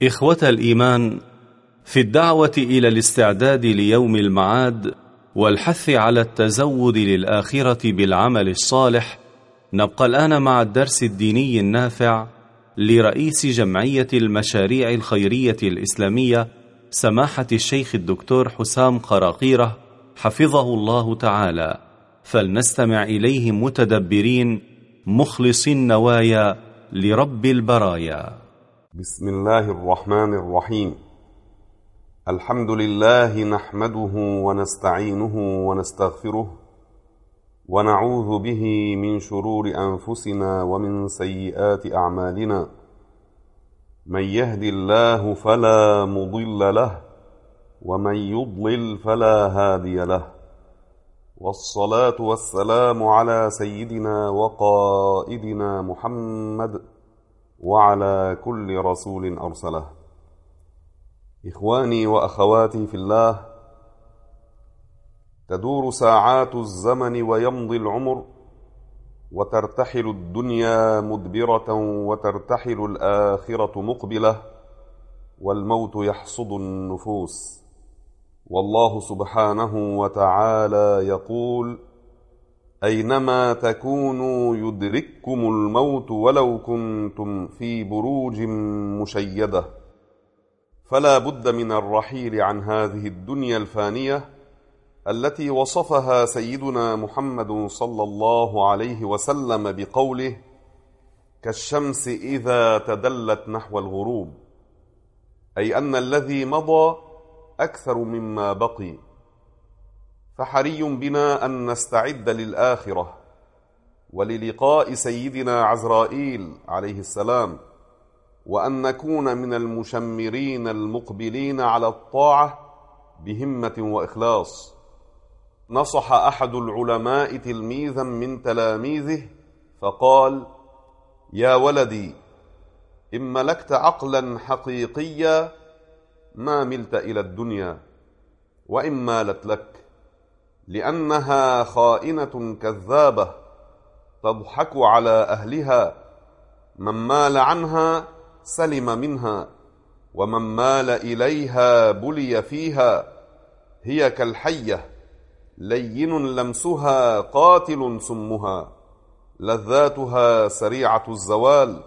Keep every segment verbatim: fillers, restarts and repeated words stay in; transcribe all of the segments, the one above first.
إخوة الإيمان، في الدعوة إلى الاستعداد ليوم المعاد والحث على التزود للآخرة بالعمل الصالح، نبقى الآن مع الدرس الديني النافع لرئيس جمعية المشاريع الخيرية الإسلامية سماحة الشيخ الدكتور حسام خراقيرة حفظه الله تعالى، فلنستمع إليه متدبرين مخلصي النوايا لرب البرايا. بسم الله الرحمن الرحيم. الحمد لله نحمده ونستعينه ونستغفره ونعوذ به من شرور أنفسنا ومن سيئات أعمالنا. من يهد الله فلا مضل له ومن يضلل فلا هادي له، والصلاة والسلام على سيدنا وقائدنا محمد وعلى كل رسول أرسله. إخواني وأخواتي في الله، تدور ساعات الزمن ويمضي العمر، وترتحل الدنيا مدبرة وترتحل الآخرة مقبلة، والموت يحصد النفوس. والله سبحانه وتعالى يقول: أينما تكونوا يدرككم الموت ولو كنتم في بروج مشيدة. فلا بد من الرحيل عن هذه الدنيا الفانية التي وصفها سيدنا محمد صلى الله عليه وسلم بقوله: كالشمس إذا تدلت نحو الغروب، أي أن الذي مضى أكثر مما بقي. فحري بنا أن نستعد للآخرة وللقاء سيدنا عزرائيل عليه السلام، وأن نكون من المشمرين المقبلين على الطاعة بهمة وإخلاص. نصح أحد العلماء تلميذا من تلاميذه فقال: يا ولدي، إن ملكت عقلا حقيقيا ما ملت إلى الدنيا، وإن مالت لك، لأنها خائنة كذابة تضحك على أهلها. من مال عنها سلم منها، ومن مال إليها بلي فيها. هي كالحية، لين لمسها قاتل سمها، لذاتها سريعة الزوال،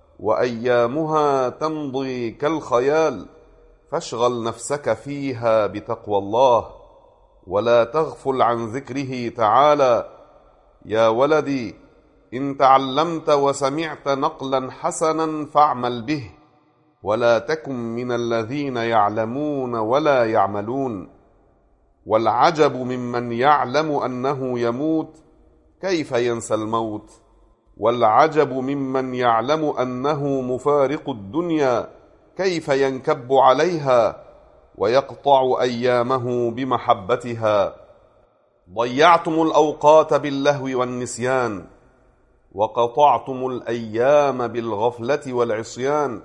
وأيامها تمضي كالخيال. فاشغل نفسك فيها بتقوى الله، ولا تغفل عن ذكره تعالى. يا ولدي، إن تعلمت وسمعت نقلا حسنا فاعمل به، ولا تكن من الذين يعلمون ولا يعملون. والعجب ممن يعلم أنه يموت كيف ينسى الموت، والعجب ممن يعلم أنه مفارق الدنيا كيف ينكب عليها ويقطع أيامه بمحبتها. ضيعتم الأوقات باللهو والنسيان، وقطعتم الأيام بالغفلة والعصيان.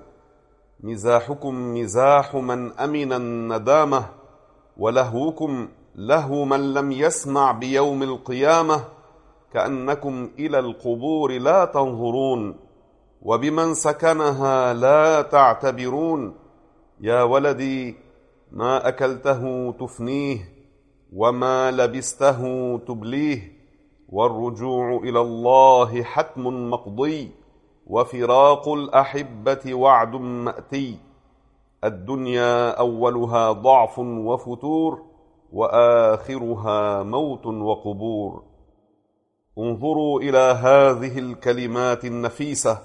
مزاحكم مزاح من أمن الندامة، ولهوكم لهو من لم يسمع بيوم القيامة. كأنكم إلى القبور لا تنظرون، وبمن سكنها لا تعتبرون. يا ولدي، ما أكلته تفنيه، وما لبسته تبليه. والرجوع إلى الله حتم مقضي، وفراق الأحبة وعد مأتي. الدنيا أولها ضعف وفتور، وآخرها موت وقبور. انظروا إلى هذه الكلمات النفيسة،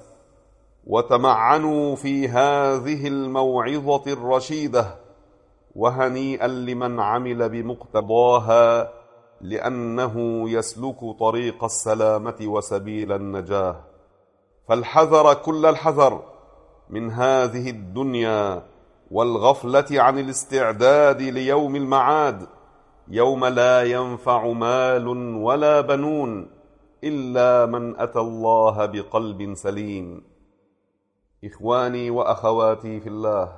وتمعنوا في هذه الموعظة الرشيدة، وهنيئا لمن عمل بمقتضاها، لأنه يسلك طريق السلامة وسبيل النجاة. فالحذر كل الحذر من هذه الدنيا، والغفلة عن الاستعداد ليوم المعاد، يوم لا ينفع مال ولا بنون إلا من أتى الله بقلب سليم. إخواني وأخواتي في الله،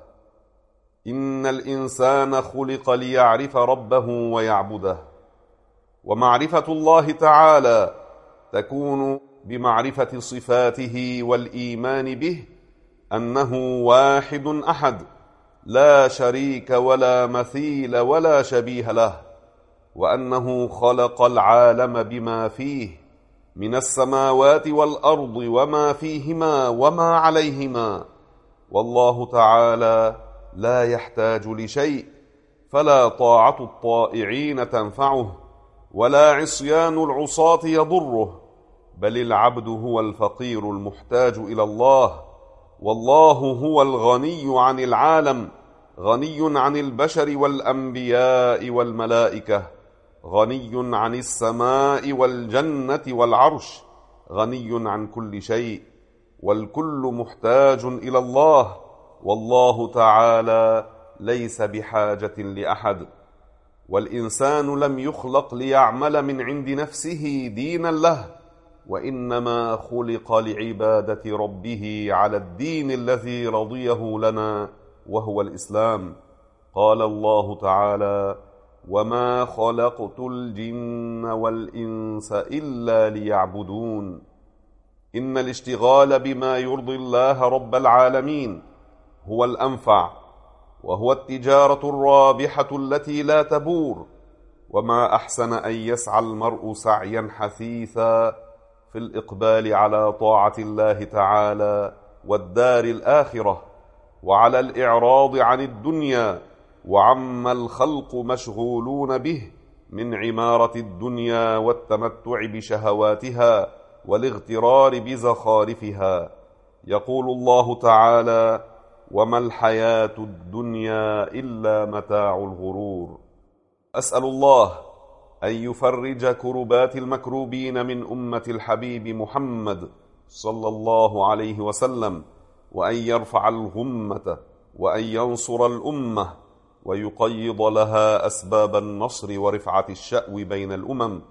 إن الإنسان خلق ليعرف ربه ويعبده، ومعرفة الله تعالى تكون بمعرفة صفاته والإيمان به، أنه واحد أحد لا شريك ولا مثيل ولا شبيه له، وأنه خلق العالم بما فيه من السماوات والأرض وما فيهما وما عليهما، والله تعالى لا يحتاج لشيء، فلا طاعة الطائعين تنفعه ولا عصيان العصاة يضره، بل العبد هو الفقير المحتاج إلى الله، والله هو الغني عن العالم، غني عن البشر والأنبياء والملائكة، غني عن السماء والجنة والعرش، غني عن كل شيء، والكل محتاج إلى الله، والله تعالى ليس بحاجة لأحد. والإنسان لم يخلق ليعمل من عند نفسه دينا له، وإنما خلق لعبادة ربه على الدين الذي رضيه لنا وهو الإسلام. قال الله تعالى: وما خلقت الجن والإنس إلا ليعبدون. إن الاشتغال بما يرضي الله رب العالمين هو الأنفع، وهو التجارة الرابحة التي لا تبور، وما أحسن أن يسعى المرء سعيا حثيثا في الإقبال على طاعة الله تعالى والدار الآخرة، وعلى الإعراض عن الدنيا وعما الخلق مشغولون به من عمارة الدنيا والتمتع بشهواتها والاغترار بزخارفها. يقول الله تعالى: وما الحياة الدنيا إلا متاع الغرور. أسأل الله أن يفرج كربات المكروبين من أمة الحبيب محمد صلى الله عليه وسلم، وأن يرفع الغمة، وأن ينصر الأمة، ويقيض لها أسباب النصر ورفعة الشأو بين الأمم.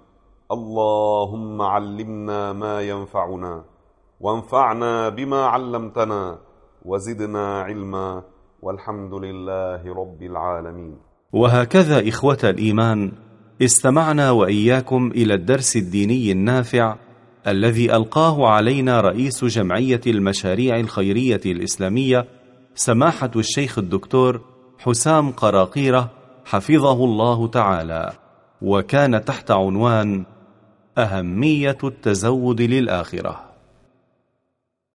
اللهم علمنا ما ينفعنا، وانفعنا بما علمتنا، وزدنا علما، والحمد لله رب العالمين. وهكذا إخوة الإيمان، استمعنا وإياكم إلى الدرس الديني النافع الذي ألقاه علينا رئيس جمعية المشاريع الخيرية الإسلامية سماحة الشيخ الدكتور حسام قراقيرة حفظه الله تعالى، وكان تحت عنوان أهمية التزود للآخرة.